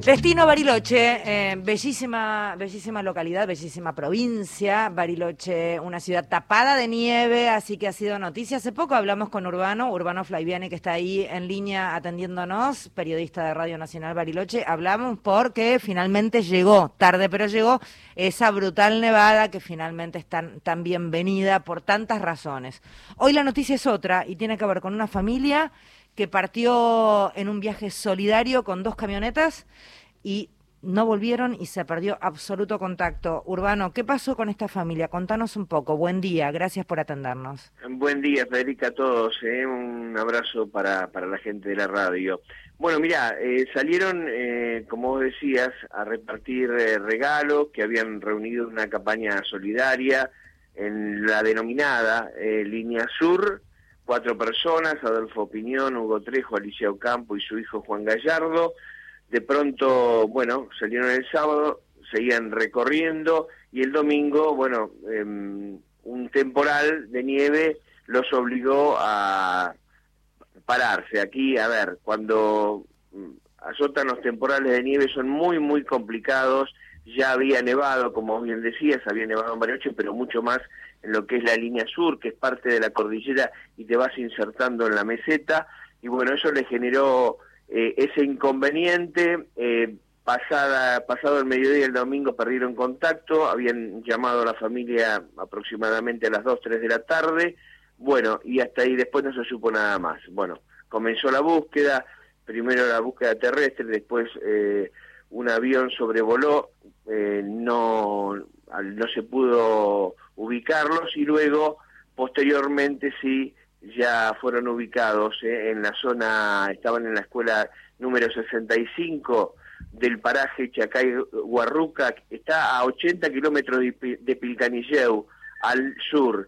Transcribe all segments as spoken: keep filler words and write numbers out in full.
Destino Bariloche, eh, bellísima, bellísima localidad, bellísima provincia. Bariloche, una ciudad tapada de nieve, así que ha sido noticia. Hace poco hablamos con Urbano, Urbano Flaiviani, que está ahí en línea atendiéndonos, periodista de Radio Nacional Bariloche. Hablamos porque finalmente llegó, tarde pero llegó, esa brutal nevada que finalmente es tan, tan bienvenida por tantas razones. Hoy la noticia es otra y tiene que ver con una familia que partió en un viaje solidario con dos camionetas y no volvieron y se perdió absoluto contacto. Urbano, ¿qué pasó con esta familia? Contanos un poco. Buen día, gracias por atendernos. Buen día, Federica, a todos. ¿eh? Un abrazo para, para la gente de la radio. Bueno, mirá, eh, salieron, eh, como vos decías, a repartir eh, regalos que habían reunido una campaña solidaria en la denominada eh, Línea Sur. Cuatro personas, Adolfo Piñón, Hugo Trejo, Alicia Ocampo y su hijo Juan Gallardo. De pronto, bueno, salieron el sábado, seguían recorriendo y el domingo, bueno, eh, un temporal de nieve los obligó a pararse. Aquí, a ver, cuando azotan los temporales de nieve son muy, muy complicados. Ya había nevado, como bien decías, había nevado en Bariloche, pero mucho más en lo que es la línea sur, que es parte de la cordillera y te vas insertando en la meseta, y bueno, eso le generó eh, ese inconveniente. eh, pasada, pasado el mediodía el domingo perdieron contacto, habían llamado a la familia aproximadamente a las dos, tres de la tarde, bueno, y hasta ahí después no se supo nada más. Bueno, comenzó la búsqueda, primero la búsqueda terrestre, después eh, un avión sobrevoló, eh, no, no se pudo ubicarlos y luego, posteriormente, sí, ya fueron ubicados eh, en la zona, estaban en la escuela número sesenta y cinco del paraje Chacay-Huarruca, que está a ochenta kilómetros de, de Pilcanilleu, al sur,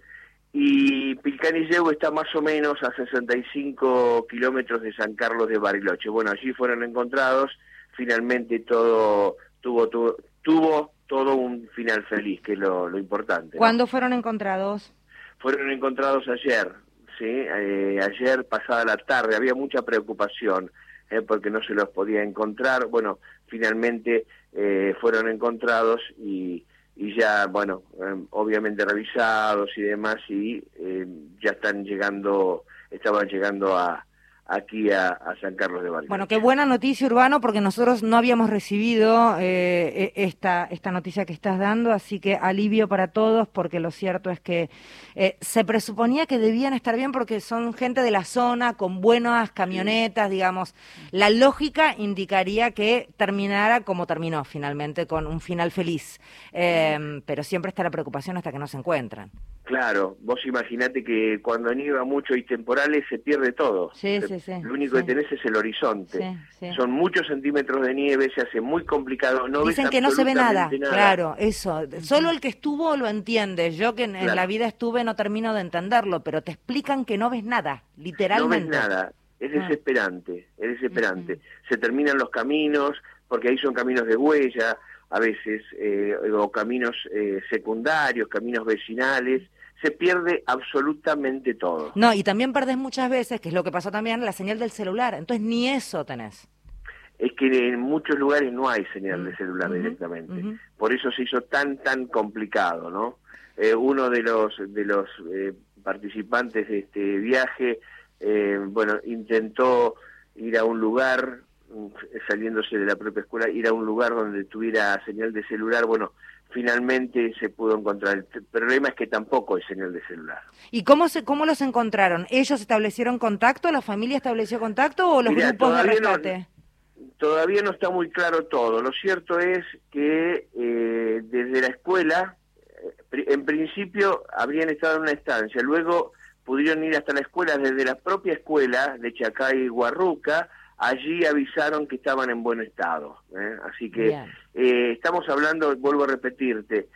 y Pilcanilleu está más o menos a sesenta y cinco kilómetros de San Carlos de Bariloche. Bueno, allí fueron encontrados, finalmente todo tuvo, tuvo, tuvo todo un final feliz, que es lo, lo importante, ¿no? ¿Cuándo fueron encontrados? Fueron encontrados ayer, sí, eh, ayer pasada la tarde. Había mucha preocupación eh, porque no se los podía encontrar. Bueno, finalmente eh, fueron encontrados y, y ya, bueno, eh, obviamente revisados y demás, y eh, ya están llegando, estaban llegando a aquí a, a San Carlos de Bariloche. Bueno, qué buena noticia, Urbano, porque nosotros no habíamos recibido eh, esta, esta noticia que estás dando, así que alivio para todos, porque lo cierto es que eh, se presuponía que debían estar bien porque son gente de la zona, con buenas camionetas, digamos. La lógica indicaría que terminara como terminó finalmente, con un final feliz, eh, pero siempre está la preocupación hasta que no se encuentran. Claro, vos imaginate que cuando nieva mucho y temporales se pierde todo. Sí, se, sí, sí. Lo único sí. que tenés es el horizonte. Sí, sí. Son muchos centímetros de nieve, se hace muy complicado. No Dicen ves que no se ve nada. nada, Claro, eso. Solo el que estuvo lo entiende. Yo que en, claro. en la vida estuve no termino de entenderlo, pero te explican que no ves nada, literalmente. No ves nada, es desesperante, es desesperante. Uh-huh. Se terminan los caminos, porque ahí son caminos de huella, a veces, eh, o caminos eh, secundarios, caminos vecinales. Se pierde absolutamente todo. No, y también perdés muchas veces, que es lo que pasó también, la señal del celular. Entonces ni eso tenés. Es que en muchos lugares no hay señal de celular uh-huh, directamente. Uh-huh. Por eso se hizo tan, tan complicado, ¿no? Eh, uno de los de los eh, participantes de este viaje, eh, bueno, intentó ir a un lugar, saliéndose de la propia escuela, ir a un lugar donde tuviera señal de celular. Bueno, finalmente se pudo encontrar. El problema es que tampoco hay señal de celular. ¿Y cómo se cómo los encontraron? ¿Ellos establecieron contacto? ¿La familia estableció contacto o los Mirá, grupos de rescate? No, todavía no está muy claro todo. Lo cierto es que eh, desde la escuela, eh, en principio habrían estado en una estancia, luego pudieron ir hasta la escuela, desde la propia escuela de Chacay-Huarruca. Allí avisaron que estaban en buen estado, ¿eh? Así que eh, estamos hablando, vuelvo a repetirte,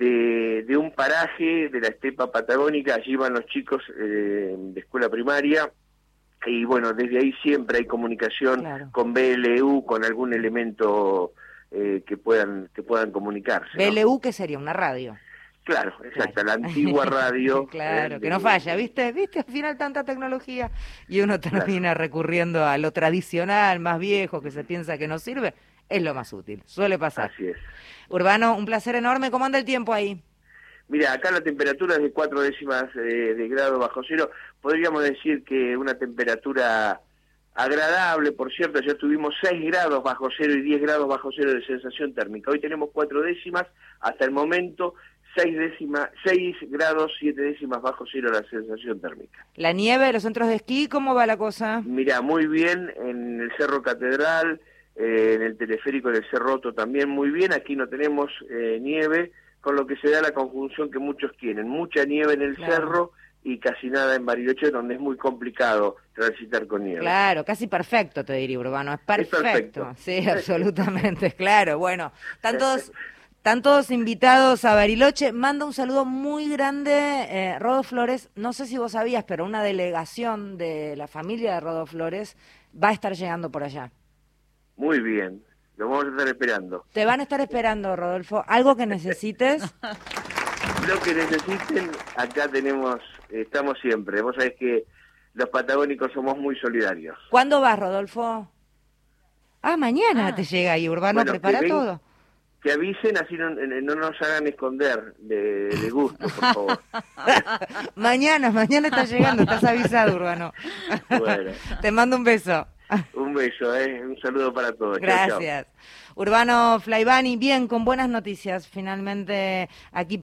de, de un paraje de la estepa patagónica. Allí van los chicos eh, de escuela primaria, y bueno, desde ahí siempre hay comunicación, claro, con B L U, con algún elemento eh, que puedan que puedan comunicarse, ¿no? B L U, ¿qué sería? ¿Una radio? Claro, exacto, claro. La antigua radio. Claro, eh, que no falla, ¿viste? ¿Viste? Al final tanta tecnología y uno termina claro. recurriendo a lo tradicional, más viejo, que se piensa que no sirve. es lo más útil, suele pasar. Así es. Urbano, un placer enorme. ¿Cómo anda el tiempo ahí? Mira, acá la temperatura es de cuatro décimas eh, de grado bajo cero. Podríamos decir que una temperatura agradable, por cierto. Ya tuvimos seis grados bajo cero y diez grados bajo cero de sensación térmica. Hoy tenemos cuatro décimas, hasta el momento seis décimas, seis grados siete décimas bajo cero la sensación térmica. ¿La nieve, los centros de esquí, cómo va la cosa? Mira, muy bien en el Cerro Catedral, eh, en el teleférico del Cerro Otto también muy bien. Aquí no tenemos eh, nieve, con lo que se da la conjunción que muchos quieren, mucha nieve en el claro. cerro y casi nada en Bariloche, donde es muy complicado transitar con nieve. Claro, casi perfecto, te diría, Urbano, es perfecto. Es perfecto. Sí, absolutamente, claro. Bueno, están todos, están todos invitados a Bariloche. Manda un saludo muy grande, eh, Rodo Flores. No sé si vos sabías, pero una delegación de la familia de Rodo Flores va a estar llegando por allá. Muy bien. Lo vamos a estar esperando. Te van a estar esperando, Rodolfo. ¿Algo que necesites? Lo que necesiten, acá tenemos, estamos siempre. Vos sabés que los patagónicos somos muy solidarios. ¿Cuándo vas, Rodolfo? Ah, mañana ah. te llega ahí, Urbano, bueno, prepara ven, todo. Que avisen, así no, no nos hagan esconder de, de gusto, por favor. Mañana, mañana está llegando, estás avisado, Urbano. Bueno. Te mando un beso. Un beso, eh. Un saludo para todos. Gracias. Chau, chau. Urbano Flaivani, bien, con buenas noticias, finalmente aquí